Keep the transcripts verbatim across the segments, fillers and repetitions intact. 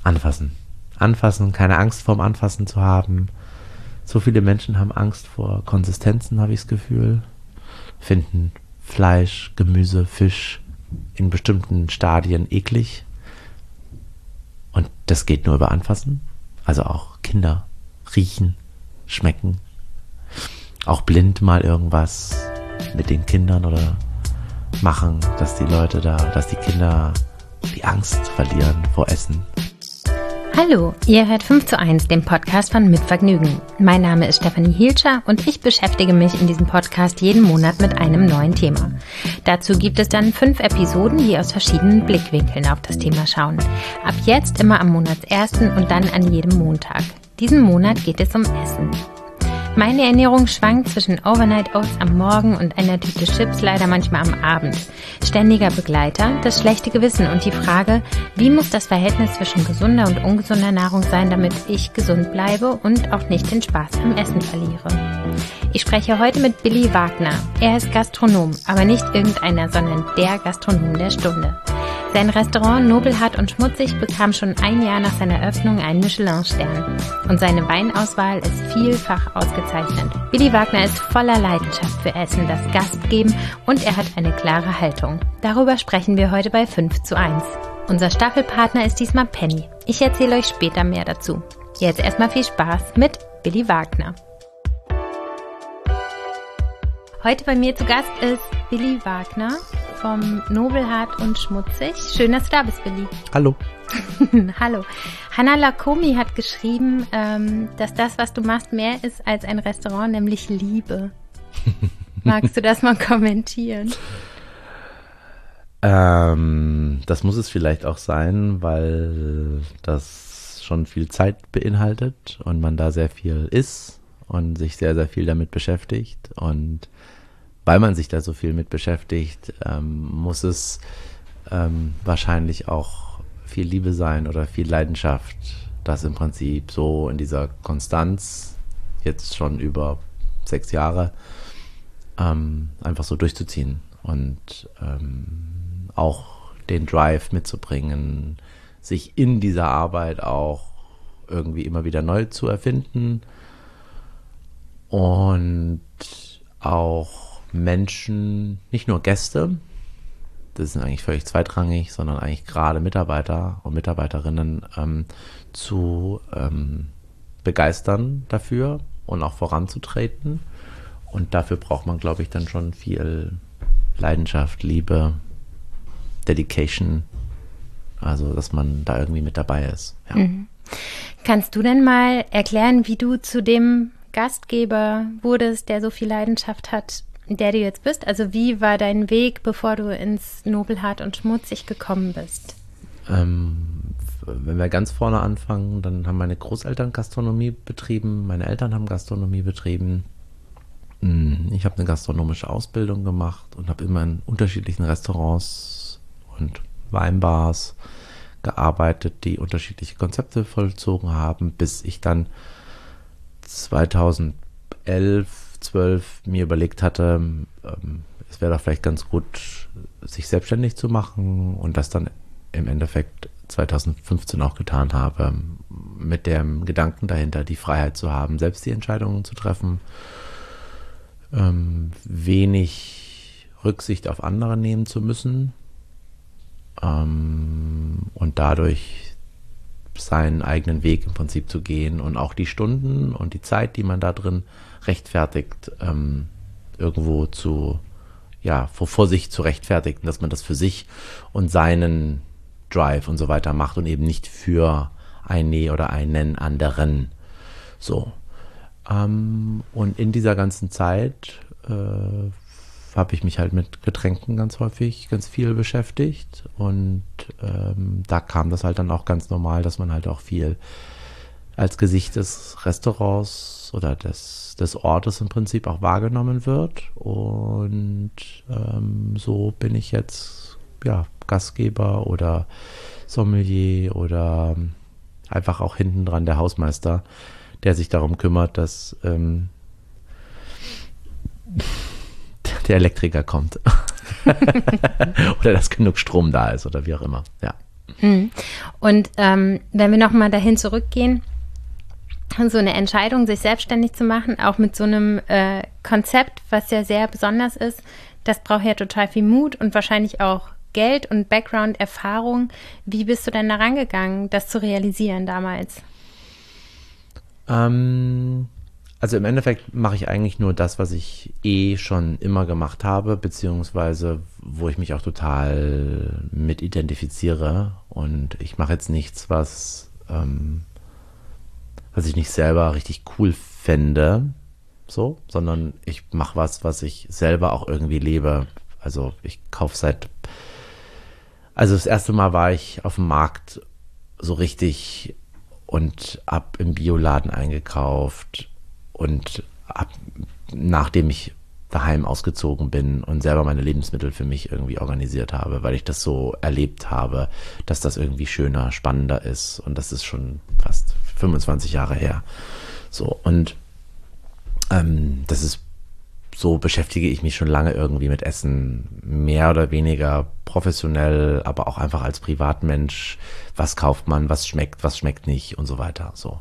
Anfassen. Anfassen, keine Angst vorm Anfassen zu haben. So viele Menschen haben Angst vor Konsistenzen, habe ich das Gefühl. Finden Fleisch, Gemüse, Fisch in bestimmten Stadien eklig. Und das geht nur über Anfassen. Also auch Kinder riechen, schmecken. Auch blind mal irgendwas mit den Kindern oder machen, dass die Leute da, dass die Kinder die Angst verlieren vor Essen. Hallo, ihr hört fünf zu eins, den Podcast von Mit Vergnügen. Mein Name ist Stefanie Hielscher und ich beschäftige mich in diesem Podcast jeden Monat mit einem neuen Thema. Dazu gibt es dann fünf Episoden, die aus verschiedenen Blickwinkeln auf das Thema schauen. Ab jetzt immer am Monatsersten und dann an jedem Montag. Diesen Monat geht es um Essen. Meine Ernährung schwankt zwischen Overnight Oats am Morgen und einer Tüte Chips leider manchmal am Abend. Ständiger Begleiter, das schlechte Gewissen und die Frage, wie muss das Verhältnis zwischen gesunder und ungesunder Nahrung sein, damit ich gesund bleibe und auch nicht den Spaß am Essen verliere. Ich spreche heute mit Billy Wagner. Er ist Gastronom, aber nicht irgendeiner, sondern der Gastronom der Stunde. Sein Restaurant Nobelhart und Schmutzig bekam schon ein Jahr nach seiner Eröffnung einen Michelin-Stern. Und seine Weinauswahl ist vielfach ausgezeichnet. Billy Wagner ist voller Leidenschaft für Essen, das Gastgeben und er hat eine klare Haltung. Darüber sprechen wir heute bei fünf zu eins. Unser Staffelpartner ist diesmal Penny. Ich erzähle euch später mehr dazu. Jetzt erstmal viel Spaß mit Billy Wagner. Heute bei mir zu Gast ist Billy Wagner vom Nobelhart und Schmutzig. Schön, dass du da bist, Billy. Hallo. Hallo. Hannah Lakomi hat geschrieben, ähm, dass das, was du machst, mehr ist als ein Restaurant, nämlich Liebe. Magst du das mal kommentieren? Ähm, das muss es vielleicht auch sein, weil das schon viel Zeit beinhaltet und man da sehr viel isst und sich sehr, sehr viel damit beschäftigt. Und weil man sich da so viel mit beschäftigt, ähm, muss es ähm, wahrscheinlich auch viel Liebe sein oder viel Leidenschaft, das im Prinzip so in dieser Konstanz, jetzt schon über sechs Jahre, ähm, einfach so durchzuziehen und ähm, auch den Drive mitzubringen, sich in dieser Arbeit auch irgendwie immer wieder neu zu erfinden und auch Menschen, nicht nur Gäste, das sind eigentlich völlig zweitrangig, sondern eigentlich gerade Mitarbeiter und Mitarbeiterinnen ähm, zu ähm, begeistern dafür und auch voranzutreten. Und dafür braucht man, glaube ich, dann schon viel Leidenschaft, Liebe, Dedication, also dass man da irgendwie mit dabei ist. Ja. Mhm. Kannst du denn mal erklären, wie du zu dem Gastgeber wurdest, der so viel Leidenschaft hat, der du jetzt bist? Also wie war dein Weg, bevor du ins Nobelhart und Schmutzig gekommen bist? Ähm, wenn wir ganz vorne anfangen, dann haben meine Großeltern Gastronomie betrieben, meine Eltern haben Gastronomie betrieben. Ich habe eine gastronomische Ausbildung gemacht und habe immer in unterschiedlichen Restaurants und Weinbars gearbeitet, die unterschiedliche Konzepte vollzogen haben, bis ich dann zweitausendelf, zwölf mir überlegt hatte, ähm, es wäre doch vielleicht ganz gut, sich selbstständig zu machen und das dann im Endeffekt zweitausendfünfzehn auch getan habe, mit dem Gedanken dahinter, die Freiheit zu haben, selbst die Entscheidungen zu treffen, ähm, wenig Rücksicht auf andere nehmen zu müssen ähm, und dadurch seinen eigenen Weg im Prinzip zu gehen und auch die Stunden und die Zeit, die man da drin rechtfertigt, ähm, irgendwo zu, ja, vor, vor sich zu rechtfertigen, dass man das für sich und seinen Drive und so weiter macht und eben nicht für eine oder einen anderen. So. Ähm, und in dieser ganzen Zeit äh, habe ich mich halt mit Getränken ganz häufig, ganz viel beschäftigt und ähm, da kam das halt dann auch ganz normal, dass man halt auch viel als Gesicht des Restaurants oder des, des Ortes im Prinzip auch wahrgenommen wird und ähm, so bin ich jetzt ja Gastgeber oder Sommelier oder einfach auch hinten dran der Hausmeister, der sich darum kümmert, dass ähm, der Elektriker kommt oder dass genug Strom da ist oder wie auch immer, ja. Und ähm, wenn wir nochmal dahin zurückgehen, so eine Entscheidung, sich selbstständig zu machen, auch mit so einem äh, Konzept, was ja sehr besonders ist, das braucht ja total viel Mut und wahrscheinlich auch Geld und Background, Erfahrung. Wie bist du denn da rangegangen, das zu realisieren damals? Ähm, also im Endeffekt mache ich eigentlich nur das, was ich eh schon immer gemacht habe, beziehungsweise wo ich mich auch total mit identifiziere. Und ich mache jetzt nichts, was, ähm, was ich nicht selber richtig cool fände, so, sondern ich mache was, was ich selber auch irgendwie lebe. Also ich kaufe seit, also das erste Mal war ich auf dem Markt so richtig und hab im Bioladen eingekauft und hab, nachdem ich daheim ausgezogen bin und selber meine Lebensmittel für mich irgendwie organisiert habe, weil ich das so erlebt habe, dass das irgendwie schöner, spannender ist, und das ist schon fast fünfundzwanzig Jahre her. So, und ähm, das ist, so beschäftige ich mich schon lange irgendwie mit Essen, mehr oder weniger professionell, aber auch einfach als Privatmensch. Was kauft man, was schmeckt, was schmeckt nicht und so weiter. So.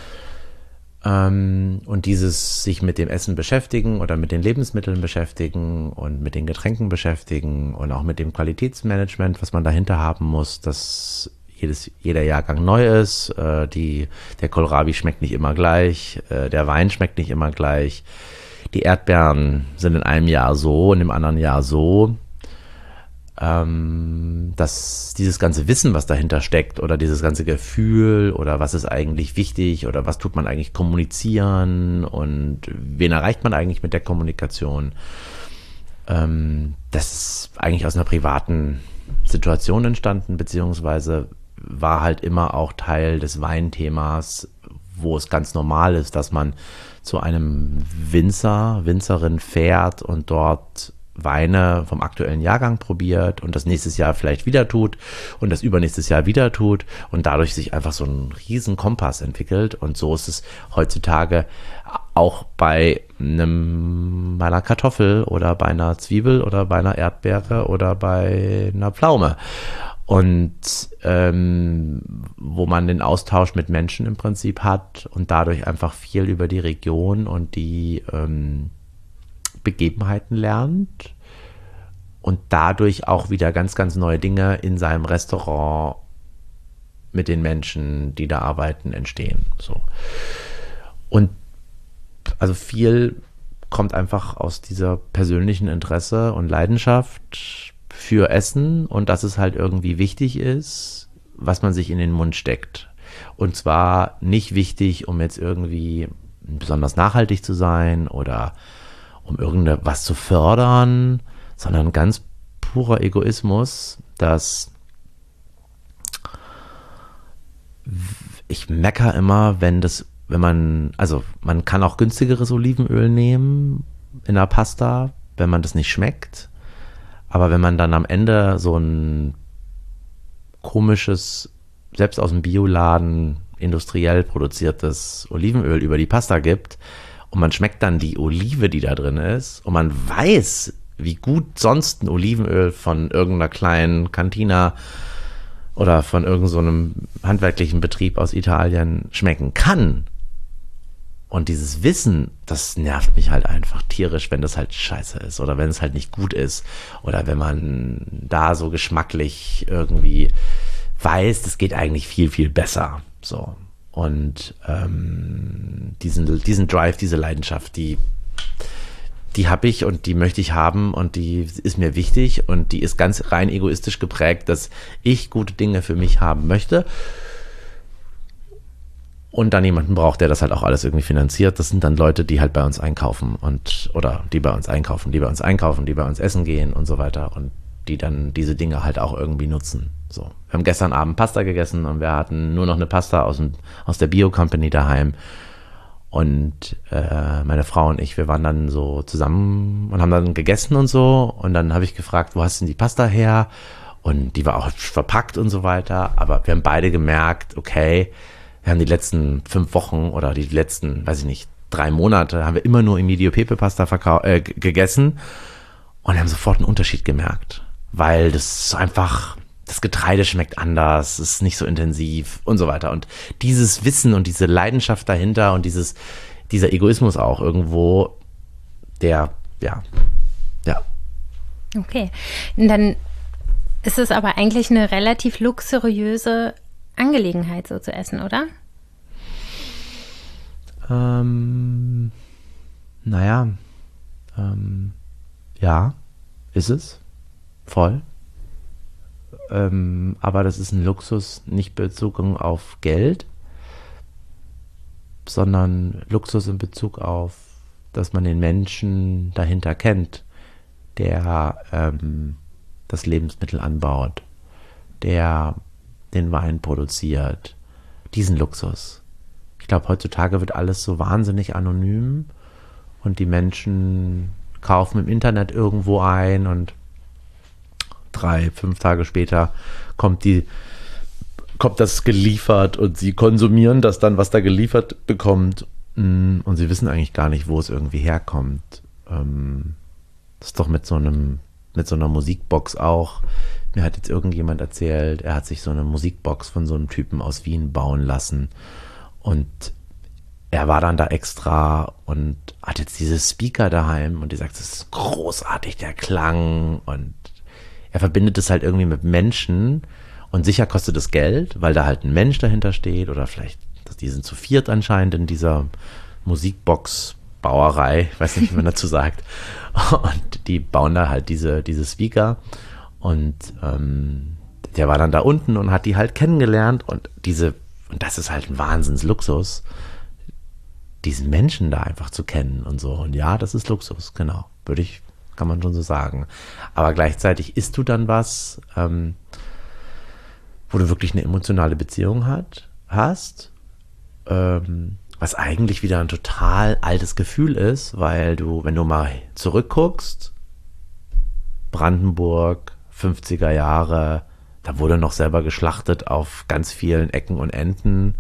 Ähm, und dieses sich mit dem Essen beschäftigen oder mit den Lebensmitteln beschäftigen und mit den Getränken beschäftigen und auch mit dem Qualitätsmanagement, was man dahinter haben muss, dass jedes, jeder Jahrgang neu ist. Äh, die, der Kohlrabi schmeckt nicht immer gleich, äh, der Wein schmeckt nicht immer gleich. Die Erdbeeren sind in einem Jahr so und im anderen Jahr so. Ähm, dass dieses ganze Wissen, was dahinter steckt, oder dieses ganze Gefühl, oder was ist eigentlich wichtig, oder was tut man eigentlich kommunizieren und wen erreicht man eigentlich mit der Kommunikation, ähm, das ist eigentlich aus einer privaten Situation entstanden, beziehungsweise war halt immer auch Teil des Weinthemas, wo es ganz normal ist, dass man zu einem Winzer, Winzerin fährt und dort Weine vom aktuellen Jahrgang probiert und das nächstes Jahr vielleicht wieder tut und das übernächstes Jahr wieder tut und dadurch sich einfach so ein riesen Kompass entwickelt. Und so ist es heutzutage auch bei einem, bei einer Kartoffel oder bei einer Zwiebel oder bei einer Erdbeere oder bei einer Pflaume. Und ähm, wo man den Austausch mit Menschen im Prinzip hat und dadurch einfach viel über die Region und die ähm, Begebenheiten lernt und dadurch auch wieder ganz, ganz neue Dinge in seinem Restaurant mit den Menschen, die da arbeiten, entstehen. So. Und also viel kommt einfach aus dieser persönlichen Interesse und Leidenschaft für Essen und dass es halt irgendwie wichtig ist, was man sich in den Mund steckt. Und zwar nicht wichtig, um jetzt irgendwie besonders nachhaltig zu sein oder um irgendwas zu fördern, sondern ganz purer Egoismus, dass ich mecker immer, wenn das, wenn man, also man kann auch günstigeres Olivenöl nehmen in der Pasta, wenn man das nicht schmeckt, aber wenn man dann am Ende so ein komisches, selbst aus dem Bioladen industriell produziertes Olivenöl über die Pasta gibt, und man schmeckt dann die Olive, die da drin ist, und man weiß, wie gut sonst ein Olivenöl von irgendeiner kleinen Cantina oder von irgendeinem so handwerklichen Betrieb aus Italien schmecken kann. Und dieses Wissen, das nervt mich halt einfach tierisch, wenn das halt scheiße ist oder wenn es halt nicht gut ist oder wenn man da so geschmacklich irgendwie weiß, das geht eigentlich viel, viel besser. So. Und ähm, diesen, diesen Drive, diese Leidenschaft, die, die habe ich und die möchte ich haben und die ist mir wichtig und die ist ganz rein egoistisch geprägt, dass ich gute Dinge für mich haben möchte und dann jemanden braucht, der das halt auch alles irgendwie finanziert. Das sind dann Leute, die halt bei uns einkaufen und oder die bei uns einkaufen, die bei uns einkaufen, die bei uns essen gehen und so weiter und die dann diese Dinge halt auch irgendwie nutzen. So, wir haben gestern Abend Pasta gegessen und wir hatten nur noch eine Pasta aus, dem, aus der Bio-Company daheim. Und äh, meine Frau und ich, wir waren dann so zusammen und haben dann gegessen und so. Und dann habe ich gefragt, wo hast du denn die Pasta her? Und die war auch verpackt und so weiter. Aber wir haben beide gemerkt, okay, wir haben die letzten fünf Wochen oder die letzten, weiß ich nicht, drei Monate, haben wir immer nur Emilio Pepe Pasta verkau- äh, gegessen und haben sofort einen Unterschied gemerkt. Weil das einfach, das Getreide schmeckt anders, ist nicht so intensiv und so weiter. Und dieses Wissen und diese Leidenschaft dahinter und dieses, dieser Egoismus auch irgendwo, der, ja, ja. Okay, und dann ist es aber eigentlich eine relativ luxuriöse Angelegenheit, so zu essen, oder? Ähm, naja, ähm, ja, ist es, voll. Ähm, aber das ist ein Luxus nicht bezogen auf Geld, sondern Luxus in Bezug auf, dass man den Menschen dahinter kennt, der ähm, das Lebensmittel anbaut, der den Wein produziert. Diesen Luxus. Ich glaube, heutzutage wird alles so wahnsinnig anonym und die Menschen kaufen im Internet irgendwo ein und drei, fünf Tage später kommt die, kommt das geliefert und sie konsumieren das dann, was da geliefert bekommt, und sie wissen eigentlich gar nicht, wo es irgendwie herkommt. Ähm, das ist doch mit so einem, mit so einer Musikbox auch. Mir hat jetzt irgendjemand erzählt, er hat sich so eine Musikbox von so einem Typen aus Wien bauen lassen und er war dann da extra und hat jetzt diese Speaker daheim und die sagt, das ist großartig, der Klang, und er verbindet es halt irgendwie mit Menschen und sicher kostet es Geld, weil da halt ein Mensch dahinter steht oder vielleicht, die sind zu viert anscheinend in dieser Musikbox-Bauerei, ich weiß nicht, wie man dazu sagt, und die bauen da halt diese, diese Speaker und ähm, der war dann da unten und hat die halt kennengelernt und diese, und das ist halt ein Wahnsinnsluxus, diesen Menschen da einfach zu kennen und so, und ja, das ist Luxus, genau, würde ich, kann man schon so sagen. Aber gleichzeitig isst du dann was, ähm, wo du wirklich eine emotionale Beziehung hat, hast, ähm, was eigentlich wieder ein total altes Gefühl ist, weil du, wenn du mal zurückguckst, Brandenburg, fünfziger Jahre, da wurde noch selber geschlachtet auf ganz vielen Ecken und Enden.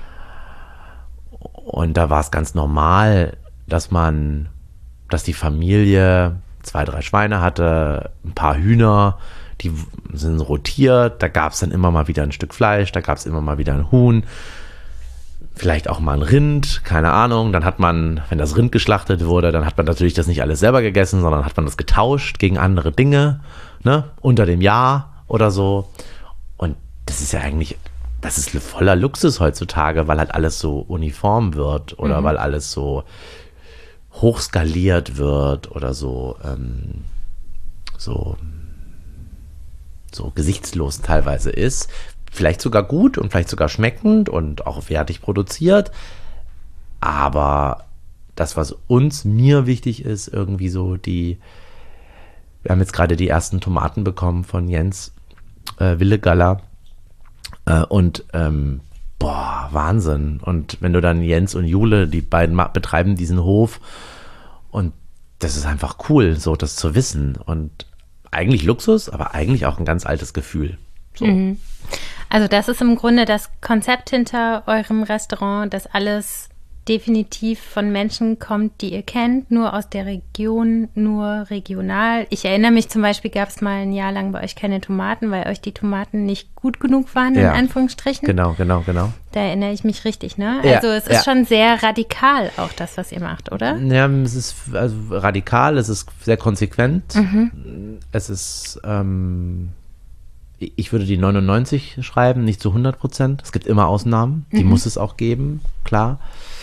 Und da war es ganz normal, dass man, dass die Familie zwei, drei Schweine hatte, ein paar Hühner, die sind rotiert, da gab es dann immer mal wieder ein Stück Fleisch, da gab es immer mal wieder ein Huhn, vielleicht auch mal ein Rind, keine Ahnung. Dann hat man, wenn das Rind geschlachtet wurde, dann hat man natürlich das nicht alles selber gegessen, sondern hat man das getauscht gegen andere Dinge, ne, unter dem Jahr oder so. Und das ist ja eigentlich, das ist voller Luxus heutzutage, weil halt alles so uniform wird oder mhm. weil alles so hochskaliert wird oder so, ähm, so, so gesichtslos teilweise ist. Vielleicht sogar gut und vielleicht sogar schmeckend und auch fertig produziert. Aber das, was uns, mir wichtig ist, irgendwie so die, wir haben jetzt gerade die ersten Tomaten bekommen von Jens äh, Willegaller äh, und ähm, boah, Wahnsinn. Und wenn du dann Jens und Jule, die beiden betreiben diesen Hof und das ist einfach cool, so das zu wissen. Und eigentlich Luxus, aber eigentlich auch ein ganz altes Gefühl. So. Mhm. Also das ist im Grunde das Konzept hinter eurem Restaurant, dass alles definitiv von Menschen kommt, die ihr kennt, nur aus der Region, nur regional. Ich erinnere mich zum Beispiel, gab es mal ein Jahr lang bei euch keine Tomaten, weil euch die Tomaten nicht gut genug waren, ja, in Anführungsstrichen. Genau, genau, genau. Da erinnere ich mich richtig, ne? Ja, also es ist ja. schon sehr radikal auch das, was ihr macht, oder? Ja, es ist also radikal, es ist sehr konsequent. Mhm. Es ist, ähm, ich würde die neunundneunzig schreiben, nicht zu hundert Prozent. Es gibt immer Ausnahmen, die mhm. muss es auch geben, klar.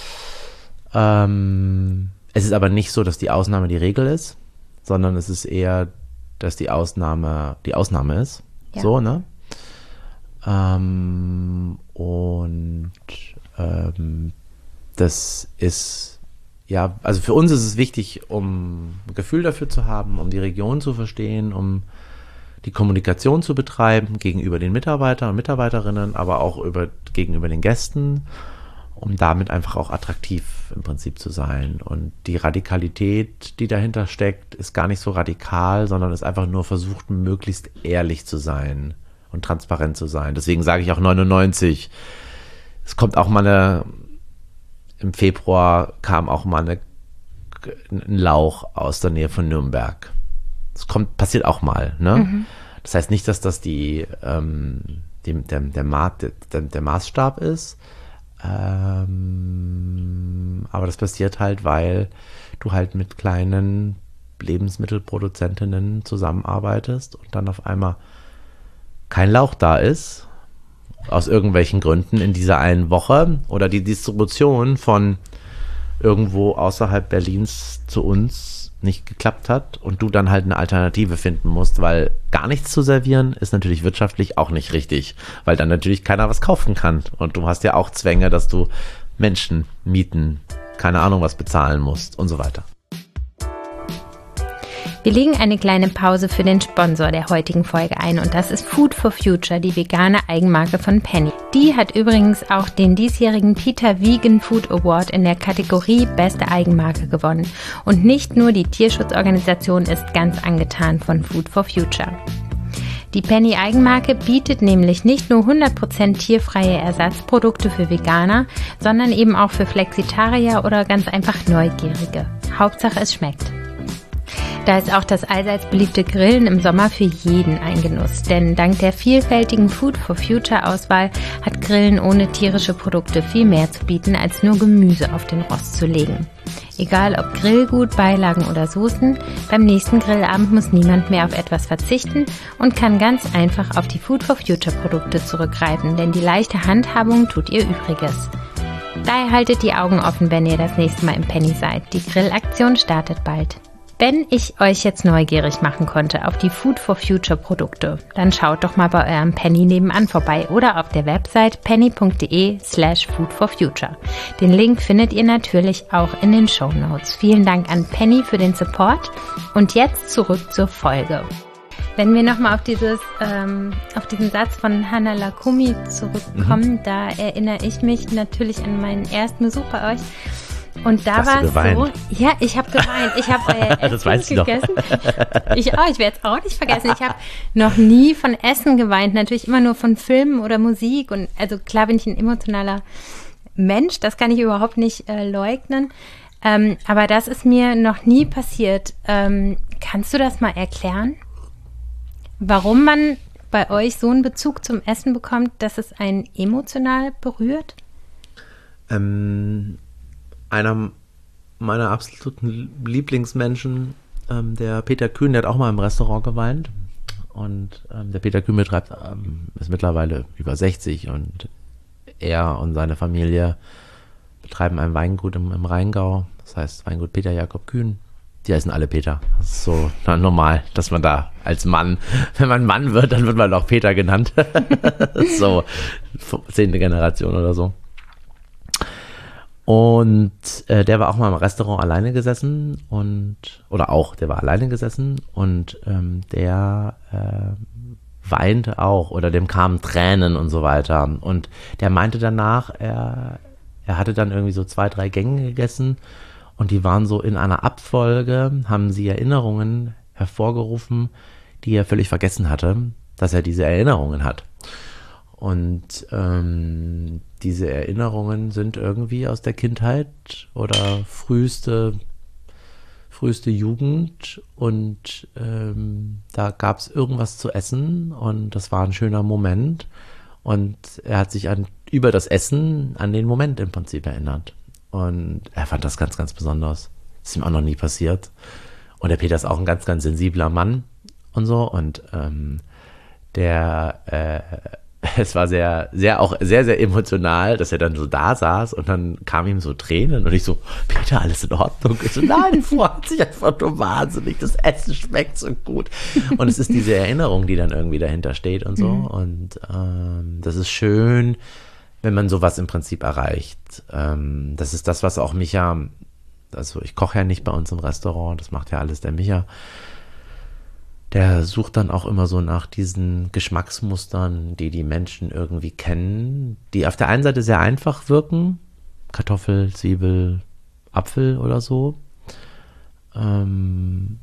Ähm, es ist aber nicht so, dass die Ausnahme die Regel ist, sondern es ist eher, dass die Ausnahme die Ausnahme ist. Ja. So, ne? Ähm, und ähm, das ist, ja, also für uns ist es wichtig, um ein Gefühl dafür zu haben, um die Region zu verstehen, um die Kommunikation zu betreiben gegenüber den Mitarbeitern und Mitarbeiterinnen, aber auch über, gegenüber den Gästen, um damit einfach auch attraktiv im Prinzip zu sein. Und die Radikalität, die dahinter steckt, ist gar nicht so radikal, sondern ist einfach nur versucht, möglichst ehrlich zu sein und transparent zu sein. Deswegen sage ich auch neunundneunzig. Es kommt auch mal eine, im Februar kam auch mal eine, ein Lauch aus der Nähe von Nürnberg. Das kommt, passiert auch mal, ne? Mhm. Das heißt nicht, dass das die, ähm, die, der, der, Ma- der, der Maßstab ist, ähm, aber das passiert halt, weil du halt mit kleinen Lebensmittelproduzentinnen zusammenarbeitest und dann auf einmal kein Lauch da ist, aus irgendwelchen Gründen in dieser einen Woche, oder die Distribution von irgendwo außerhalb Berlins zu uns nicht geklappt hat und du dann halt eine Alternative finden musst, weil gar nichts zu servieren ist natürlich wirtschaftlich auch nicht richtig, weil dann natürlich keiner was kaufen kann und du hast ja auch Zwänge, dass du Menschen mieten, keine Ahnung was bezahlen musst und so weiter. Wir legen eine kleine Pause für den Sponsor der heutigen Folge ein und das ist Food for Future, die vegane Eigenmarke von Penny. Die hat übrigens auch den diesjährigen PETA Vegan Food Award in der Kategorie Beste Eigenmarke gewonnen. Und nicht nur die Tierschutzorganisation ist ganz angetan von Food for Future. Die Penny Eigenmarke bietet nämlich nicht nur hundert Prozent tierfreie Ersatzprodukte für Veganer, sondern eben auch für Flexitarier oder ganz einfach Neugierige. Hauptsache es schmeckt. Da ist auch das allseits beliebte Grillen im Sommer für jeden ein Genuss, denn dank der vielfältigen Food for Future Auswahl hat Grillen ohne tierische Produkte viel mehr zu bieten, als nur Gemüse auf den Rost zu legen. Egal ob Grillgut, Beilagen oder Soßen, beim nächsten Grillabend muss niemand mehr auf etwas verzichten und kann ganz einfach auf die Food for Future Produkte zurückgreifen, denn die leichte Handhabung tut ihr Übriges. Daher haltet die Augen offen, wenn ihr das nächste Mal im Penny seid. Die Grillaktion startet bald. Wenn ich euch jetzt neugierig machen konnte auf die Food for Future Produkte, dann schaut doch mal bei eurem Penny nebenan vorbei oder auf der Website penny.de slash food for future. Den Link findet ihr natürlich auch in den Shownotes. Vielen Dank an Penny für den Support und jetzt zurück zur Folge. Wenn wir nochmal auf dieses, ähm, auf diesen Satz von Hannah Lakumi zurückkommen, mhm. da erinnere ich mich natürlich an meinen ersten Besuch bei euch. Und da war es so, ja, ich habe geweint. Ich habe euer Essen das weiß ich gegessen. Noch. ich auch, ich werde es auch nicht vergessen. Ich habe noch nie von Essen geweint, natürlich immer nur von Filmen oder Musik. Und also klar bin ich ein emotionaler Mensch, das kann ich überhaupt nicht äh, leugnen. Ähm, aber das ist mir noch nie passiert. Ähm, kannst du das mal erklären? Warum man bei euch so einen Bezug zum Essen bekommt, dass es einen emotional berührt? Ähm... Einer meiner absoluten Lieblingsmenschen, ähm, der Peter Kühn, der hat auch mal im Restaurant geweint. Und ähm, der Peter Kühn betreibt, ähm, ist mittlerweile über sechzig und er und seine Familie betreiben ein Weingut im, im Rheingau. Das heißt Weingut Peter Jakob Kühn. Die heißen alle Peter. Das ist so na, normal, dass man da als Mann, wenn man Mann wird, dann wird man auch Peter genannt. So, zehnte Generation oder so. Und äh, der war auch mal im Restaurant alleine gesessen und, oder auch, der war alleine gesessen und ähm, der äh, weinte auch oder dem kamen Tränen und so weiter. Und der meinte danach, er, er hatte dann irgendwie so zwei, drei Gänge gegessen und die waren so in einer Abfolge, haben sie Erinnerungen hervorgerufen, die er völlig vergessen hatte, dass er diese Erinnerungen hat. Und ähm, diese Erinnerungen sind irgendwie aus der Kindheit oder früheste, früheste Jugend und ähm, da gab es irgendwas zu essen und das war ein schöner Moment und er hat sich an, über das Essen an den Moment im Prinzip erinnert und er fand das ganz, ganz besonders. Das ist ihm auch noch nie passiert und der Peter ist auch ein ganz, ganz sensibler Mann und so und ähm, der äh, es war sehr, sehr, auch sehr, sehr emotional, dass er dann so da saß und dann kamen ihm so Tränen und ich so, Peter, alles in Ordnung? Ich so, nein, freut sich einfach nur wahnsinnig, das Essen schmeckt so gut. Und es ist diese Erinnerung, die dann irgendwie dahinter steht und so. Mhm. Und ähm, das ist schön, wenn man sowas im Prinzip erreicht. Ähm, das ist das, was auch Micha, also ich koche ja nicht bei uns im Restaurant, das macht ja alles der Micha. Der sucht dann auch immer so nach diesen Geschmacksmustern, die die Menschen irgendwie kennen, die auf der einen Seite sehr einfach wirken, Kartoffel, Zwiebel, Apfel oder so, ähm,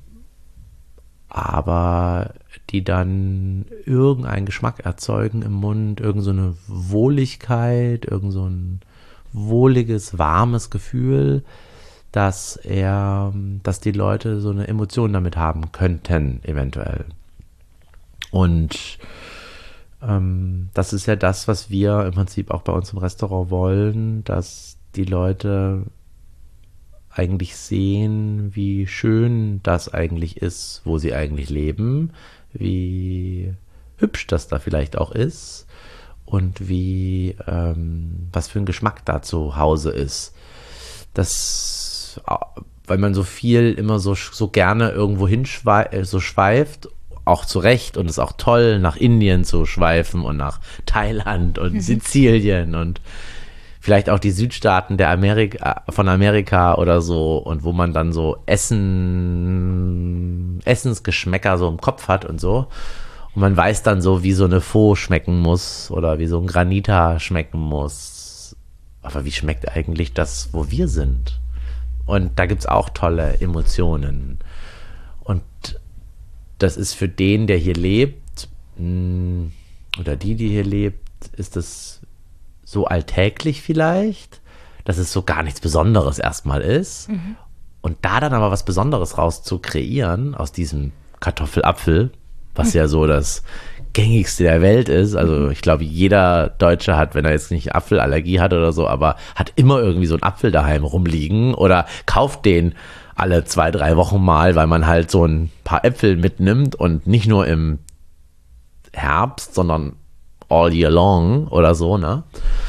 aber die dann irgendeinen Geschmack erzeugen im Mund, irgend so eine Wohligkeit, irgend so ein wohliges, warmes Gefühl, dass er, dass die Leute so eine Emotion damit haben könnten, eventuell. Und ähm, das ist ja das, was wir im Prinzip auch bei uns im Restaurant wollen, dass die Leute eigentlich sehen, wie schön das eigentlich ist, wo sie eigentlich leben, wie hübsch das da vielleicht auch ist und wie, ähm, was für ein Geschmack da zu Hause ist. Das, weil man so viel immer so, so gerne irgendwo hinschweift, so schweift, auch zu Recht, und es ist auch toll, nach Indien zu schweifen und nach Thailand und mhm. Sizilien und vielleicht auch die Südstaaten der Amerika, von Amerika oder so, und wo man dann so Essen, Essensgeschmäcker so im Kopf hat und so. Und man weiß dann so, wie so eine Pho schmecken muss oder wie so ein Granita schmecken muss. Aber wie schmeckt eigentlich das, wo wir sind? Und da gibt's auch tolle Emotionen. Und das ist für den, der hier lebt, oder die, die hier lebt, ist das so alltäglich vielleicht, dass es so gar nichts Besonderes erstmal ist. Mhm. Und da dann aber was Besonderes raus zu kreieren, aus diesem Kartoffelapfel, was mhm. ja so das gängigste der Welt ist. Also ich glaube, jeder Deutsche hat, wenn er jetzt nicht Apfelallergie hat oder so, aber hat immer irgendwie so einen Apfel daheim rumliegen oder kauft den alle zwei, drei Wochen mal, weil man halt so ein paar Äpfel mitnimmt und nicht nur im Herbst, sondern all year long oder so, ne?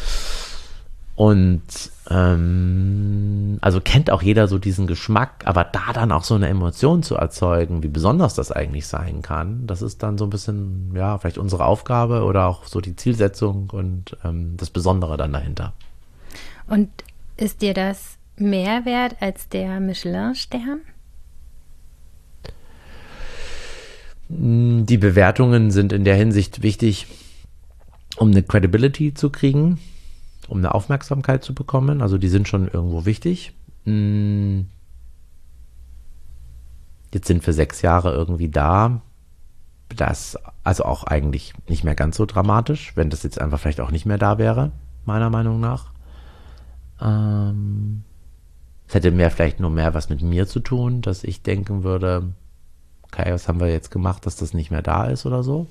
Und ähm, also kennt auch jeder so diesen Geschmack, aber da dann auch so eine Emotion zu erzeugen, wie besonders das eigentlich sein kann, das ist dann so ein bisschen, ja, vielleicht unsere Aufgabe oder auch so die Zielsetzung und ähm, das Besondere dann dahinter. Und ist dir das mehr wert als der Michelin-Stern? Die Bewertungen sind in der Hinsicht wichtig, um eine Credibility zu kriegen, um eine Aufmerksamkeit zu bekommen. Also die sind schon irgendwo wichtig. Jetzt sind wir sechs Jahre irgendwie da. Das also auch eigentlich nicht mehr ganz so dramatisch, wenn das jetzt einfach vielleicht auch nicht mehr da wäre, meiner Meinung nach. Ähm, es hätte mehr vielleicht nur mehr was mit mir zu tun, dass ich denken würde, okay, was haben wir jetzt gemacht, dass das nicht mehr da ist oder so.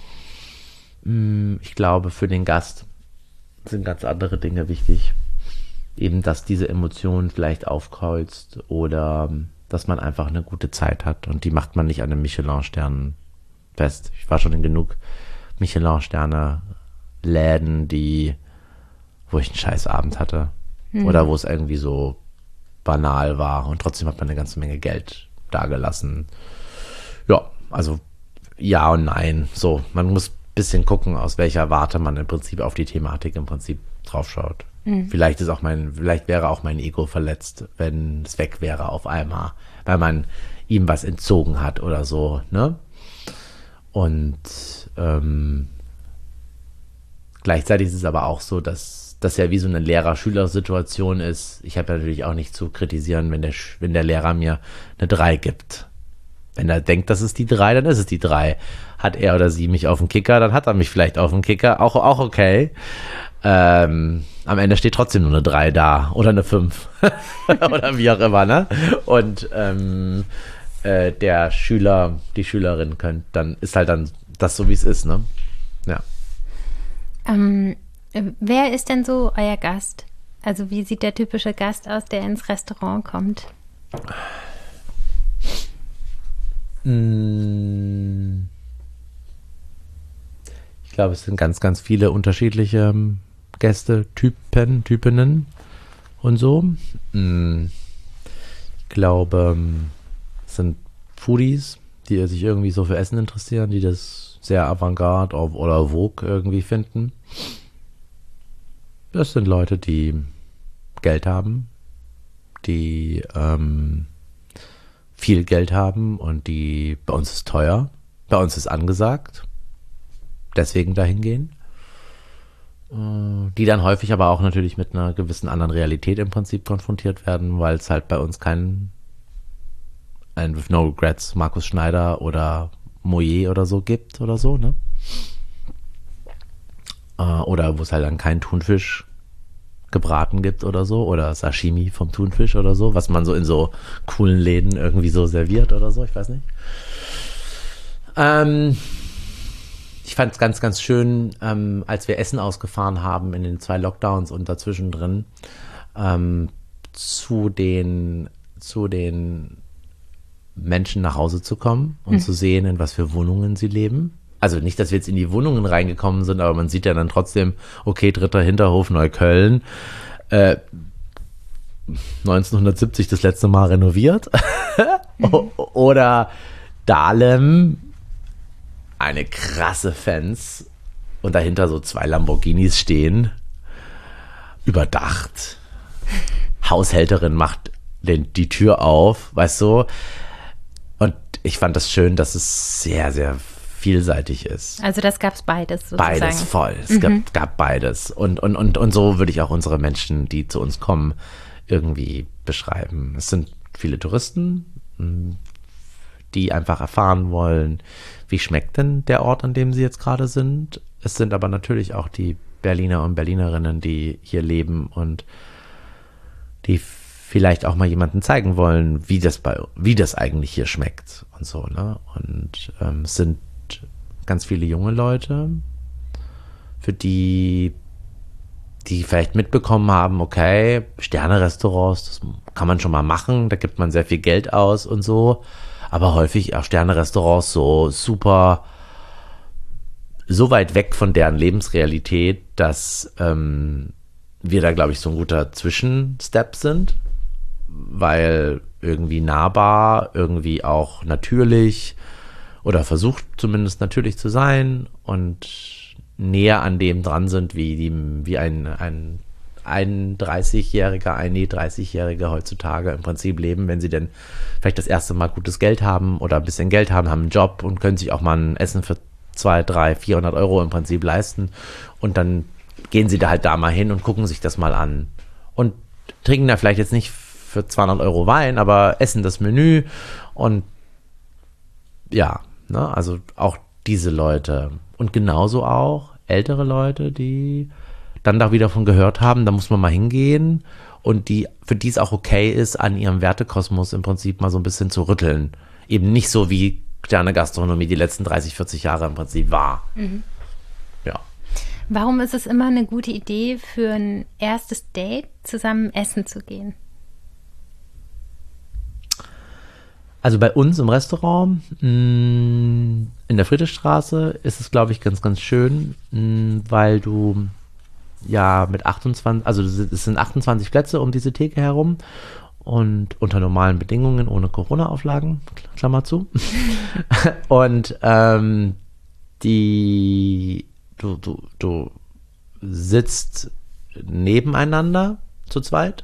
Ich glaube, für den Gast sind ganz andere Dinge wichtig. Eben, dass diese Emotion vielleicht aufkreuzt oder dass man einfach eine gute Zeit hat. Und die macht man nicht an den Michelin-Sternen fest. Ich war schon in genug Michelin-Sterne-Läden, die, wo ich einen scheiß Abend hatte. Hm. Oder wo es irgendwie so banal war. Und trotzdem hat man eine ganze Menge Geld dagelassen. Ja, also ja und nein. So, man muss bisschen gucken, aus welcher Warte man im Prinzip auf die Thematik im Prinzip draufschaut. Mhm. Vielleicht ist auch mein, vielleicht wäre auch mein Ego verletzt, wenn es weg wäre auf einmal, weil man ihm was entzogen hat oder so, ne? Und ähm, gleichzeitig ist es aber auch so, dass das ja wie so eine Lehrer-Schüler-Situation ist. Ich habe natürlich auch nicht zu kritisieren, wenn der, wenn der Lehrer mir eine drei gibt. Wenn er denkt, das ist die drei, dann ist es die drei. Hat er oder sie mich auf dem Kicker, dann hat er mich vielleicht auf dem Kicker. Auch, auch okay. Ähm, am Ende steht trotzdem nur eine drei da. Oder eine fünf. Oder wie auch immer, ne? Und ähm, äh, der Schüler, die Schülerin könnt, dann ist halt dann das so, wie es ist, ne? Ja. Ähm, wer ist denn so euer Gast? Also wie sieht der typische Gast aus, der ins Restaurant kommt? Ich glaube, es sind ganz, ganz viele unterschiedliche Gäste, Typen, Typinnen und so. Ich glaube, es sind Foodies, die sich irgendwie so für Essen interessieren, die das sehr avantgarde oder vogue irgendwie finden. Das sind Leute, die Geld haben, die ähm, viel Geld haben und die, bei uns ist teuer, bei uns ist angesagt, deswegen dahin gehen. Die dann häufig aber auch natürlich mit einer gewissen anderen Realität im Prinzip konfrontiert werden, weil es halt bei uns keinen, ein With No Regrets, Markus Schneider oder Moyer oder so gibt oder so, ne? Oder wo es halt dann keinen Thunfisch gebraten gibt oder so, oder Sashimi vom Thunfisch oder so, was man so in so coolen Läden irgendwie so serviert oder so, ich weiß nicht. Ähm, ich fand es ganz, ganz schön, ähm, als wir Essen ausgefahren haben in den zwei Lockdowns und dazwischen drin, ähm, zu den, zu den Menschen nach Hause zu kommen und mhm. zu sehen, in was für Wohnungen sie leben. Also nicht, dass wir jetzt in die Wohnungen reingekommen sind, aber man sieht ja dann trotzdem, okay, dritter Hinterhof Neukölln, äh, neunzehnhundertsiebzig das letzte Mal renoviert. mhm. Oder Dahlem, eine krasse Fans und dahinter so zwei Lamborghinis stehen, überdacht. Haushälterin macht den, die Tür auf, weißt du. Und ich fand das schön, dass es sehr, sehr vielseitig ist. Also das gab es beides sozusagen. Beides voll. Es mhm. gab, gab beides. Und, und, und, und so würde ich auch unsere Menschen, die zu uns kommen, irgendwie beschreiben. Es sind viele Touristen, die einfach erfahren wollen, wie schmeckt denn der Ort, an dem sie jetzt gerade sind. Es sind aber natürlich auch die Berliner und Berlinerinnen, die hier leben und die vielleicht auch mal jemanden zeigen wollen, wie das bei, wie das eigentlich hier schmeckt und so, ne? Und ähm, es sind ganz viele junge Leute, für die, die vielleicht mitbekommen haben, okay, Sterne-Restaurants, das kann man schon mal machen, da gibt man sehr viel Geld aus und so, aber häufig auch Sterne-Restaurants so super, so weit weg von deren Lebensrealität, dass ähm, wir da, glaube ich, so ein guter Zwischenstep sind, weil irgendwie nahbar, irgendwie auch natürlich oder versucht zumindest natürlich zu sein und näher an dem dran sind, wie, die, wie ein, ein einunddreißigjähriger, eine dreißigjährige heutzutage im Prinzip leben, wenn sie denn vielleicht das erste Mal gutes Geld haben oder ein bisschen Geld haben, haben einen Job und können sich auch mal ein Essen für zwei, drei, vierhundert Euro im Prinzip leisten und dann gehen sie da halt da mal hin und gucken sich das mal an und trinken da vielleicht jetzt nicht für zweihundert Euro Wein, aber essen das Menü und ja, ne, also auch diese Leute und genauso auch ältere Leute, die dann da wieder von gehört haben, da muss man mal hingehen und die, für die es auch okay ist, an ihrem Wertekosmos im Prinzip mal so ein bisschen zu rütteln. Eben nicht so wie Sterne-Gastronomie die letzten dreißig, vierzig Jahre im Prinzip war. Mhm. Ja. Warum ist es immer eine gute Idee, für ein erstes Date zusammen essen zu gehen? Also bei uns im Restaurant in der Friedrichstraße ist es, glaube ich, ganz, ganz schön, weil du ja mit achtundzwanzig, also es sind achtundzwanzig Plätze um diese Theke herum und unter normalen Bedingungen, ohne Corona-Auflagen, Klammer zu. Und ähm, die, du, du, du sitzt nebeneinander zu zweit.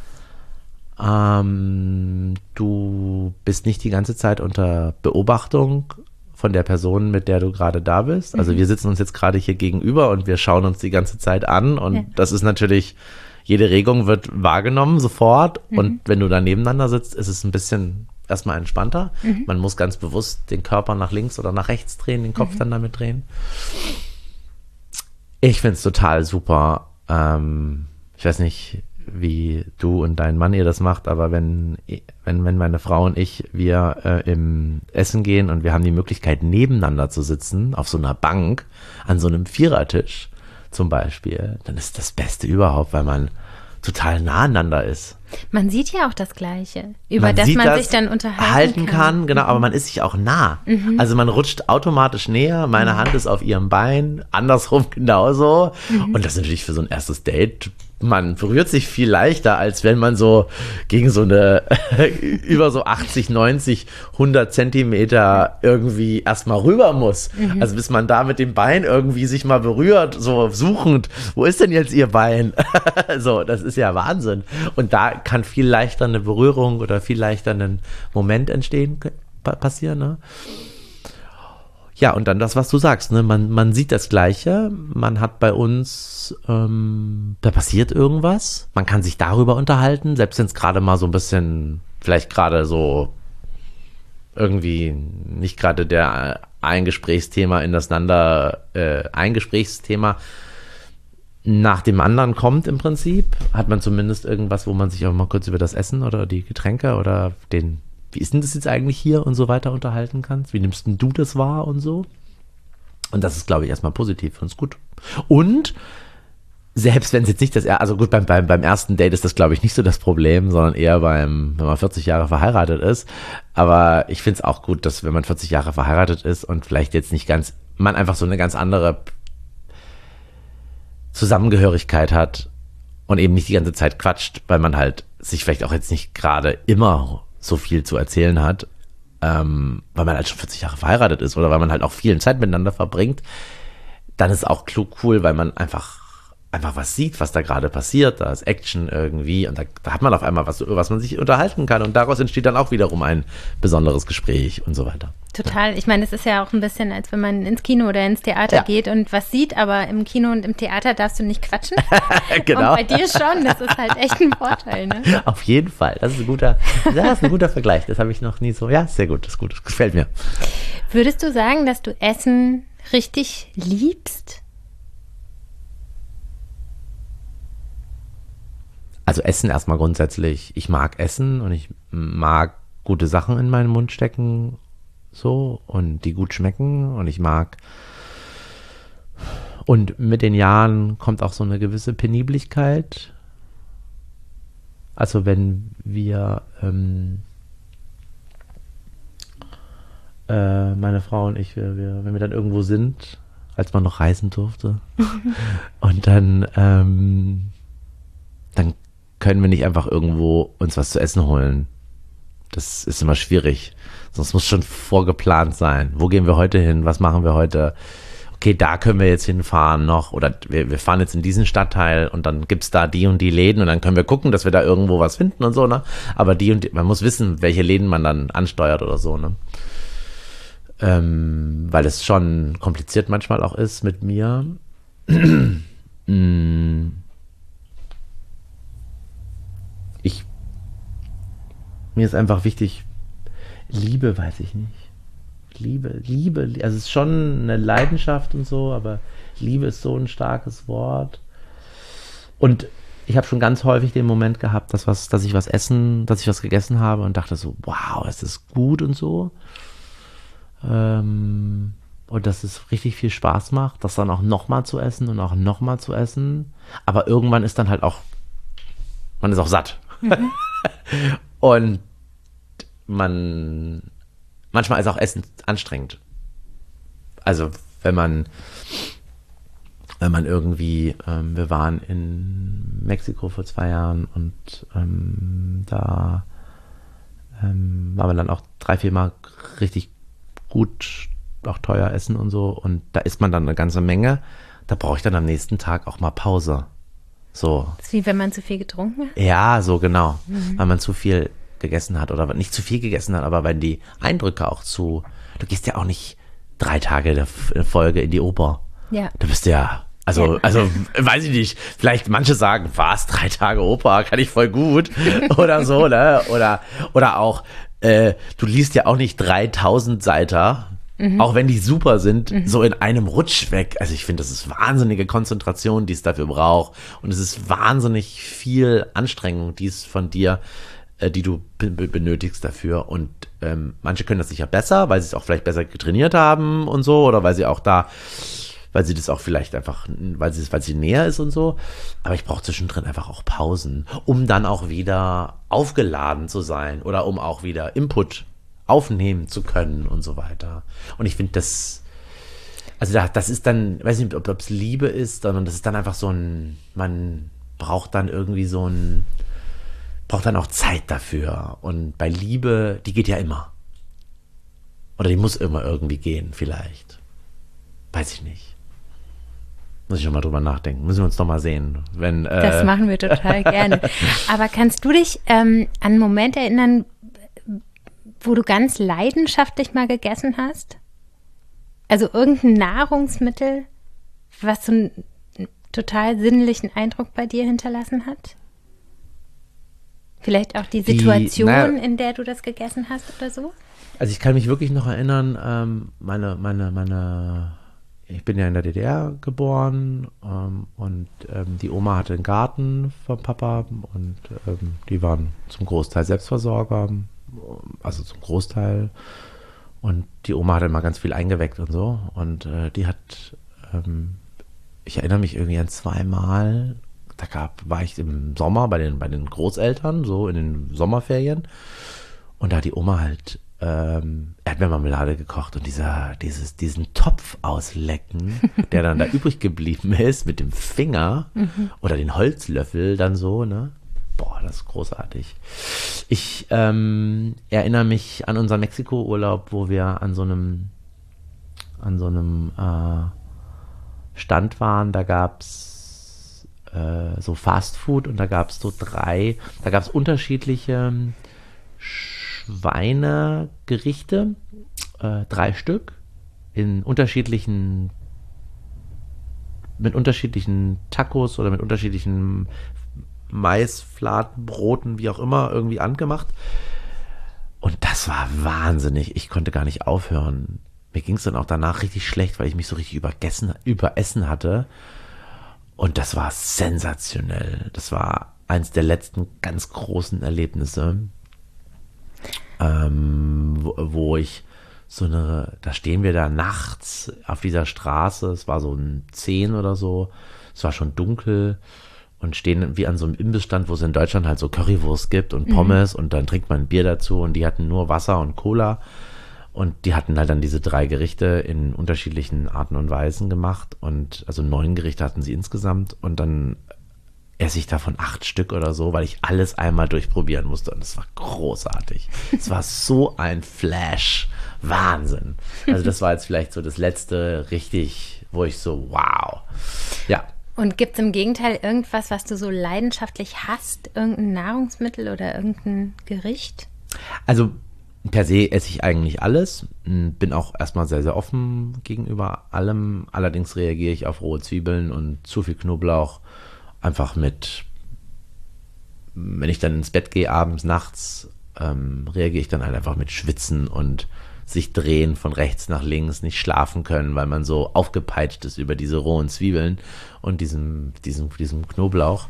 Ähm, du bist nicht die ganze Zeit unter Beobachtung von der Person, mit der du gerade da bist. Also mhm. wir sitzen uns jetzt gerade hier gegenüber und wir schauen uns die ganze Zeit an und ja. das ist natürlich, jede Regung wird wahrgenommen sofort mhm. und wenn du da nebeneinander sitzt, ist es ein bisschen erstmal entspannter. Mhm. Man muss ganz bewusst den Körper nach links oder nach rechts drehen, den Kopf mhm. dann damit drehen. Ich finde es total super. Ähm, ich weiß nicht, wie du und dein Mann ihr das macht, aber wenn, wenn, wenn meine Frau und ich, wir äh, im Essen gehen und wir haben die Möglichkeit, nebeneinander zu sitzen, auf so einer Bank, an so einem Vierertisch zum Beispiel, dann ist das Beste überhaupt, weil man total nah aneinander ist. Man sieht ja auch das Gleiche, über man das sieht, man das sich dann unterhalten halten kann. kann. Genau, mhm. aber man ist sich auch nah. Mhm. Also man rutscht automatisch näher, meine mhm. Hand ist auf ihrem Bein, andersrum genauso. Mhm. Und das ist natürlich für so ein erstes Date, man berührt sich viel leichter, als wenn man so gegen so eine über so achtzig, neunzig, hundert Zentimeter irgendwie erstmal rüber muss. Mhm. Also bis man da mit dem Bein irgendwie sich mal berührt, so suchend, wo ist denn jetzt ihr Bein? So, das ist ja Wahnsinn. Und da kann viel leichter eine Berührung oder viel leichter ein Moment entstehen, passieren, ne? Ja, und dann das, was du sagst, ne? Man, man sieht das Gleiche, man hat bei uns, ähm, da passiert irgendwas, man kann sich darüber unterhalten, selbst wenn es gerade mal so ein bisschen, vielleicht gerade so irgendwie nicht gerade der ein Gesprächsthema in das einander, äh, ein Gesprächsthema nach dem anderen kommt im Prinzip, hat man zumindest irgendwas, wo man sich auch mal kurz über das Essen oder die Getränke oder den wie ist denn das jetzt eigentlich hier und so weiter unterhalten kannst? Wie nimmst denn du das wahr und so? Und das ist, glaube ich, erstmal positiv für uns gut. Und selbst wenn es jetzt nicht das, also gut, beim, beim, beim ersten Date ist das, glaube ich, nicht so das Problem, sondern eher beim, wenn man vierzig Jahre verheiratet ist. Aber ich finde es auch gut, dass wenn man vierzig Jahre verheiratet ist und vielleicht jetzt nicht ganz, man einfach so eine ganz andere Zusammengehörigkeit hat und eben nicht die ganze Zeit quatscht, weil man halt sich vielleicht auch jetzt nicht gerade immer so viel zu erzählen hat, ähm, weil man halt schon vierzig Jahre verheiratet ist oder weil man halt auch viel Zeit miteinander verbringt, dann ist auch klug cool, weil man einfach einfach was sieht, was da gerade passiert, da ist Action irgendwie und da, da hat man auf einmal was, über was man sich unterhalten kann und daraus entsteht dann auch wiederum ein besonderes Gespräch und so weiter. Total. Ich meine, es ist ja auch ein bisschen, als wenn man ins Kino oder ins Theater ja. geht und was sieht, aber im Kino und im Theater darfst du nicht quatschen. Genau. Und bei dir schon, das ist halt echt ein Vorteil, ne? Auf jeden Fall. Das ist ein guter, das ist ein guter Vergleich. Das habe ich noch nie so, ja, sehr gut, das ist gut, das gefällt mir. Würdest du sagen, dass du Essen richtig liebst? Also Essen erstmal grundsätzlich. Ich mag Essen und ich mag gute Sachen in meinen Mund stecken, so, und die gut schmecken und ich mag, und mit den Jahren kommt auch so eine gewisse Penibligkeit. Also wenn wir, ähm, äh, meine Frau und ich, wir, wir, wenn wir dann irgendwo sind, als man noch reisen durfte, und dann, ähm, dann können wir nicht einfach irgendwo uns was zu essen holen. Das ist immer schwierig. Sonst muss schon vorgeplant sein. Wo gehen wir heute hin? Was machen wir heute? Okay, da können wir jetzt hinfahren noch. Oder wir, wir fahren jetzt in diesen Stadtteil und dann gibt's da die und die Läden und dann können wir gucken, dass wir da irgendwo was finden und so, ne? Aber die und die, man muss wissen, welche Läden man dann ansteuert oder so, ne? Ähm, weil es schon kompliziert manchmal auch ist mit mir. mm. Ich, mir ist einfach wichtig, Liebe weiß ich nicht. Liebe, Liebe, also es ist schon eine Leidenschaft und so, aber Liebe ist so ein starkes Wort. Und ich habe schon ganz häufig den Moment gehabt, dass, was, dass ich was essen, dass ich was gegessen habe und dachte so, wow, es ist gut und so. Ähm, und dass es richtig viel Spaß macht, das dann auch nochmal zu essen und auch nochmal zu essen. Aber irgendwann ist dann halt auch, man ist auch satt. Mhm. Und man, manchmal ist auch Essen anstrengend. Also wenn man, wenn man irgendwie, ähm, wir waren in Mexiko vor zwei Jahren und ähm, da ähm, waren wir dann auch drei, vier Mal richtig gut, auch teuer essen und so. Und da isst man dann eine ganze Menge. Da brauche ich dann am nächsten Tag auch mal Pause. So. Das ist wie wenn man zu viel getrunken hat? Ja, so genau. Mhm. Weil man zu viel gegessen hat oder nicht zu viel gegessen hat, aber wenn die Eindrücke auch zu, du gehst ja auch nicht drei Tage der Folge in die Oper. Ja. Du bist ja, also, ja. also, weiß ich nicht, vielleicht manche sagen, was, drei Tage Oper, kann ich voll gut oder so, ne, oder, oder auch, äh, du liest ja auch nicht dreitausend Seiten, mhm. auch wenn die super sind, mhm. so in einem Rutsch weg. Also ich finde, das ist wahnsinnige Konzentration, die es dafür braucht. Und es ist wahnsinnig viel Anstrengung, die es von dir, äh, die du b- b- benötigst dafür. Und ähm, manche können das sicher besser, weil sie es auch vielleicht besser getrainiert haben und so. Oder weil sie auch da, weil sie das auch vielleicht einfach, weil sie, weil sie näher ist und so. Aber ich brauche zwischendrin einfach auch Pausen, um dann auch wieder aufgeladen zu sein oder um auch wieder Input aufnehmen zu können und so weiter. Und ich finde das, also da, das ist dann, weiß nicht, ob es Liebe ist, sondern das ist dann einfach so ein, man braucht dann irgendwie so ein, braucht dann auch Zeit dafür. Und bei Liebe, die geht ja immer. Oder die muss immer irgendwie gehen, vielleicht. Weiß ich nicht. Muss ich noch mal drüber nachdenken. Müssen wir uns noch mal sehen. Wenn, äh das machen wir total gerne. Aber kannst du dich ähm, an einen Moment erinnern, wo du ganz leidenschaftlich mal gegessen hast? Also irgendein Nahrungsmittel, was so einen total sinnlichen Eindruck bei dir hinterlassen hat? Vielleicht auch die Situation, die, naja, in der du das gegessen hast oder so? Also ich kann mich wirklich noch erinnern, ähm, meine, meine, meine, ich bin ja in der D D R geboren ähm, und ähm, die Oma hatte einen Garten vom Papa und ähm, die waren zum Großteil Selbstversorger. Also zum Großteil. Und die Oma hat immer ganz viel eingeweckt und so. Und äh, die hat, ähm, ich erinnere mich irgendwie an zweimal, da gab, war ich im Sommer bei den, bei den Großeltern, so in den Sommerferien. Und da hat die Oma halt ähm, Erdbeermarmelade gekocht und dieser, dieses, diesen Topf auslecken, der dann da übrig geblieben ist mit dem Finger mhm. oder den Holzlöffel dann so, ne? Boah, das ist großartig. Ich ähm, erinnere mich an unseren Mexiko-Urlaub, wo wir an so einem an so einem äh, Stand waren, da gab es äh, so Fast Food und da gab es so drei, da gab es unterschiedliche Schweinegerichte, äh, drei Stück, in unterschiedlichen, mit unterschiedlichen Tacos oder mit unterschiedlichen Maisfladenbroten, wie auch immer, irgendwie angemacht. Und das war wahnsinnig. Ich konnte gar nicht aufhören. Mir ging es dann auch danach richtig schlecht, weil ich mich so richtig übergessen, überessen hatte. Und das war sensationell. Das war eins der letzten ganz großen Erlebnisse. Ähm, wo, wo ich so eine, da stehen wir da nachts auf dieser Straße, es war so um zehn oder so, es war schon dunkel und stehen wie an so einem Imbissstand, wo es in Deutschland halt so Currywurst gibt und Pommes mhm. und dann trinkt man ein Bier dazu und die hatten nur Wasser und Cola und die hatten halt dann diese drei Gerichte in unterschiedlichen Arten und Weisen gemacht und also neun Gerichte hatten sie insgesamt und dann esse ich davon acht Stück oder so, weil ich alles einmal durchprobieren musste und es war großartig. Es war so ein Flash. Wahnsinn. Also das war jetzt vielleicht so das letzte richtig, wo ich so, wow. Ja. Und gibt es im Gegenteil irgendwas, was du so leidenschaftlich hast? Irgendein Nahrungsmittel oder irgendein Gericht? Also per se esse ich eigentlich alles. Bin auch erstmal sehr, sehr offen gegenüber allem. Allerdings reagiere ich auf rohe Zwiebeln und zu viel Knoblauch einfach mit, wenn ich dann ins Bett gehe, abends, nachts, ähm, reagiere ich dann halt einfach mit Schwitzen und sich drehen von rechts nach links, nicht schlafen können, weil man so aufgepeitscht ist über diese rohen Zwiebeln und diesem, diesem, diesem Knoblauch.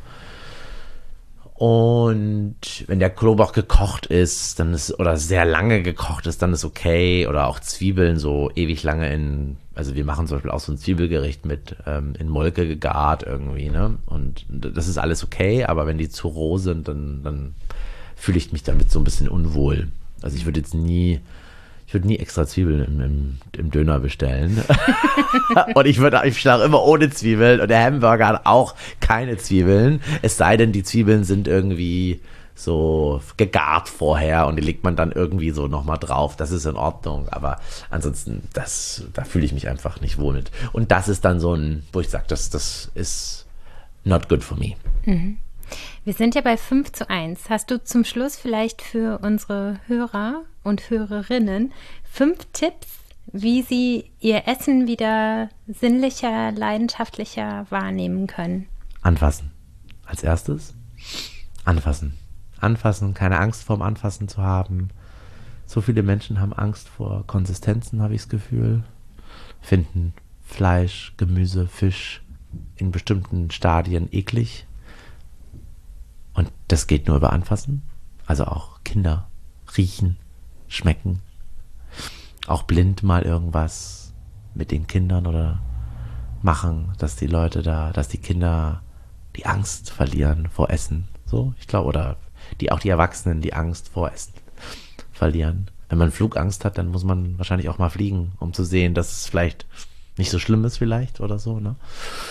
Und wenn der Knoblauch gekocht ist, dann ist, oder sehr lange gekocht ist, dann ist okay. Oder auch Zwiebeln so ewig lange in, also wir machen zum Beispiel auch so ein Zwiebelgericht mit ähm, in Molke gegart irgendwie, ne? Und das ist alles okay, aber wenn die zu roh sind, dann, dann fühle ich mich damit so ein bisschen unwohl. Also ich würde jetzt nie, ich würde nie extra Zwiebeln im, im, im Döner bestellen. Und ich würde, ich schlage immer ohne Zwiebeln und der Hamburger hat auch keine Zwiebeln. Es sei denn, die Zwiebeln sind irgendwie so gegart vorher und die legt man dann irgendwie so nochmal drauf. Das ist in Ordnung, aber ansonsten, das, da fühle ich mich einfach nicht wohl mit. Und das ist dann so ein, wo ich sage, das, das ist not good for me. Mhm. Wir sind ja bei fünf zu eins. Hast du zum Schluss vielleicht für unsere Hörer und Hörerinnen fünf Tipps, wie sie ihr Essen wieder sinnlicher, leidenschaftlicher wahrnehmen können? Anfassen. Als erstes anfassen. Anfassen, keine Angst vorm Anfassen zu haben. So viele Menschen haben Angst vor Konsistenzen, habe ich das Gefühl. Finden Fleisch, Gemüse, Fisch in bestimmten Stadien eklig. Und das geht nur über Anfassen. Also auch Kinder riechen, schmecken. Auch blind mal irgendwas mit den Kindern oder machen, dass die Leute da, dass die Kinder die Angst verlieren vor Essen. So, ich glaube, oder die auch die Erwachsenen die Angst vor Essen verlieren. Wenn man Flugangst hat, dann muss man wahrscheinlich auch mal fliegen, um zu sehen, dass es vielleicht nicht so schlimm ist vielleicht oder so, ne?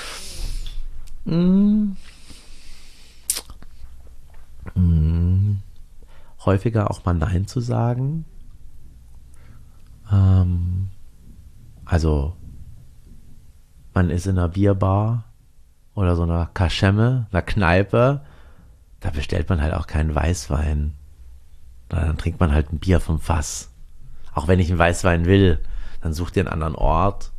Mm. Mm. Häufiger auch mal Nein zu sagen. Ähm, also man ist in einer Bierbar oder so einer Kaschemme, einer Kneipe, da bestellt man halt auch keinen Weißwein. Dann trinkt man halt ein Bier vom Fass. Auch wenn ich einen Weißwein will, dann sucht ihr einen anderen Ort,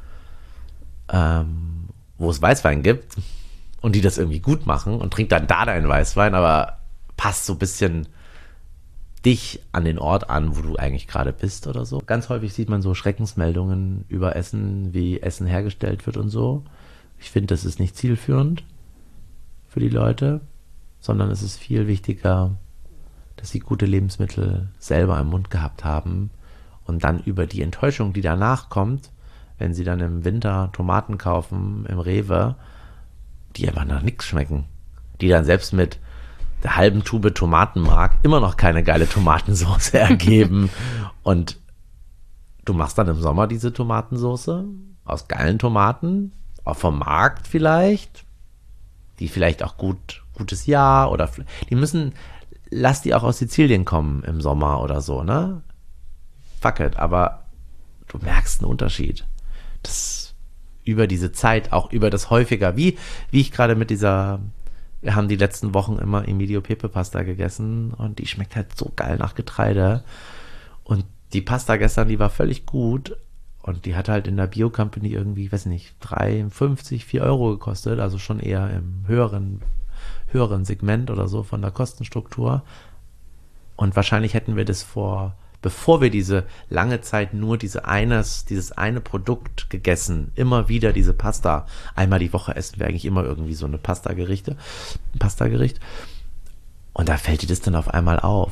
ähm, wo es Weißwein gibt und die das irgendwie gut machen und trinkt dann da deinen Weißwein, aber passt so ein bisschen dich an den Ort an, wo du eigentlich gerade bist oder so. Ganz häufig sieht man so Schreckensmeldungen über Essen, wie Essen hergestellt wird und so. Ich finde, das ist nicht zielführend für die Leute, sondern es ist viel wichtiger, dass sie gute Lebensmittel selber im Mund gehabt haben Und dann über die Enttäuschung, die danach kommt, wenn sie dann im Winter Tomaten kaufen im Rewe, die einfach nach nichts schmecken. Die dann selbst mit der halben Tube Tomatenmark immer noch keine geile Tomatensauce ergeben. Und du machst dann im Sommer diese Tomatensauce aus geilen Tomaten, auch vom Markt vielleicht, die vielleicht auch gut, gutes Jahr oder die müssen, lass die auch aus Sizilien kommen im Sommer oder so, ne? Fuck it, aber du merkst einen Unterschied. Das über diese Zeit, auch über das häufiger, wie, wie ich gerade mit dieser, wir haben die letzten Wochen immer Emilio Pepe Pasta gegessen und die schmeckt halt so geil nach Getreide. Und die Pasta gestern, die war völlig gut und die hat halt in der Bio-Company irgendwie, weiß nicht, drei fünfzig, vier Euro gekostet, also schon eher im höheren, höheren Segment oder so von der Kostenstruktur. Und wahrscheinlich hätten wir das vor, bevor wir diese lange Zeit nur diese eines, dieses eine Produkt gegessen, immer wieder diese Pasta, einmal die Woche essen wir eigentlich immer irgendwie so eine Pasta-Gerichte, ein Pasta-Gericht. Und da fällt dir das dann auf einmal auf.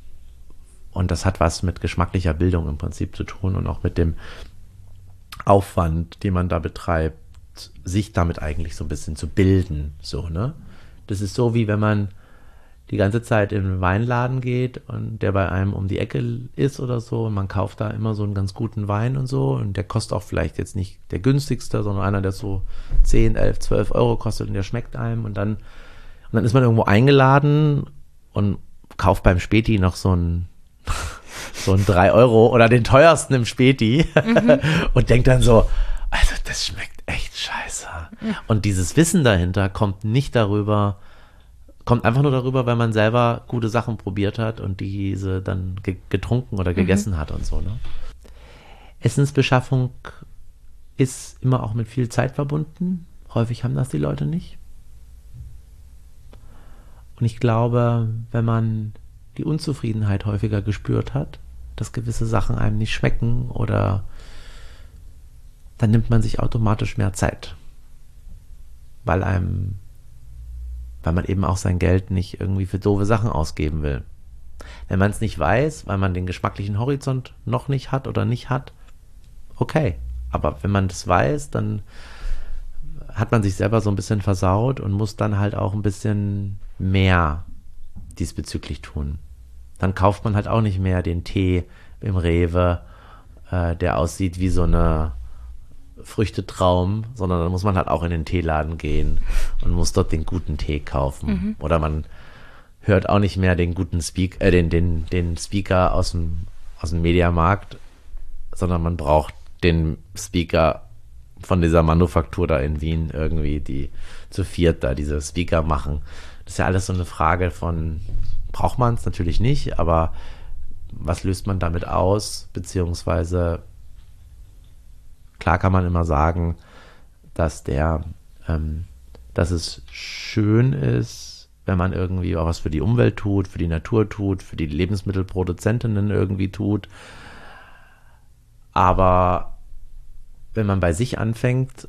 Und das hat was mit geschmacklicher Bildung im Prinzip zu tun und auch mit dem Aufwand, den man da betreibt, sich damit eigentlich so ein bisschen zu bilden, so, ne? Das ist so, wie wenn man die ganze Zeit in den Weinladen geht und der bei einem um die Ecke ist oder so und man kauft da immer so einen ganz guten Wein und so und der kostet auch vielleicht jetzt nicht der günstigste, sondern einer, der so zehn, elf, zwölf Euro kostet und der schmeckt einem und dann, und dann ist man irgendwo eingeladen und kauft beim Späti noch so ein so ein drei Euro oder den teuersten im Späti mhm. und denkt dann so, also das schmeckt echt scheiße. Mhm. Und dieses Wissen dahinter kommt nicht darüber, kommt einfach nur darüber, weil man selber gute Sachen probiert hat und diese dann ge- getrunken oder gegessen mhm. hat und so. Ne? Essensbeschaffung ist immer auch mit viel Zeit verbunden. Häufig haben das die Leute nicht. Und ich glaube, wenn man die Unzufriedenheit häufiger gespürt hat, dass gewisse Sachen einem nicht schmecken oder dann nimmt man sich automatisch mehr Zeit, weil einem weil man eben auch sein Geld nicht irgendwie für doofe Sachen ausgeben will. Wenn man es nicht weiß, weil man den geschmacklichen Horizont noch nicht hat oder nicht hat, okay. Aber wenn man das weiß, dann hat man sich selber so ein bisschen versaut und muss dann halt auch ein bisschen mehr diesbezüglich tun. Dann kauft man halt auch nicht mehr den Tee im Rewe, äh, der aussieht wie so eine Früchtetraum, sondern dann muss man halt auch in den Teeladen gehen und muss dort den guten Tee kaufen. Mhm. Oder man hört auch nicht mehr den guten Speak, äh, den, den, den Speaker aus dem, aus dem Mediamarkt, sondern man braucht den Speaker von dieser Manufaktur da in Wien irgendwie, die zu viert da diese Speaker machen. Das ist ja alles so eine Frage von, braucht man es natürlich nicht, aber was löst man damit aus, beziehungsweise klar kann man immer sagen, dass der, ähm, dass es schön ist, wenn man irgendwie auch was für die Umwelt tut, für die Natur tut, für die Lebensmittelproduzentinnen irgendwie tut. Aber wenn man bei sich anfängt,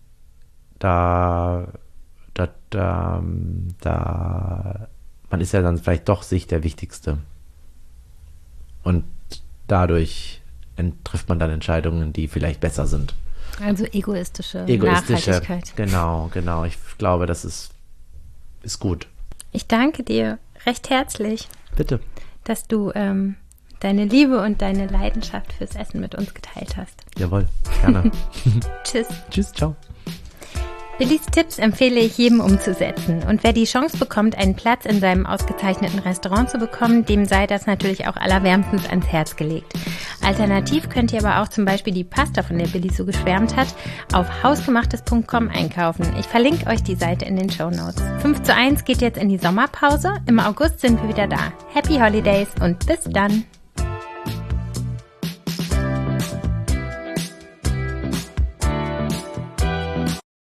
da, da, da, da, man ist ja dann vielleicht doch sich der Wichtigste. Und dadurch trifft man dann Entscheidungen, die vielleicht besser sind. Also egoistische, egoistische Nachhaltigkeit. Genau, genau. Ich glaube, das ist, ist gut. Ich danke dir recht herzlich. Bitte. Dass du ähm, deine Liebe und deine Leidenschaft fürs Essen mit uns geteilt hast. Jawohl, gerne. Tschüss. Tschüss, ciao. Billys Tipps empfehle ich jedem umzusetzen. Und wer die Chance bekommt, einen Platz in seinem ausgezeichneten Restaurant zu bekommen, dem sei das natürlich auch allerwärmstens ans Herz gelegt. Alternativ könnt ihr aber auch zum Beispiel die Pasta, von der Billy so geschwärmt hat, auf hausgemachtes punkt com einkaufen. Ich verlinke euch die Seite in den Shownotes. fünf zu eins geht jetzt in die Sommerpause. Im August sind wir wieder da. Happy Holidays und bis dann!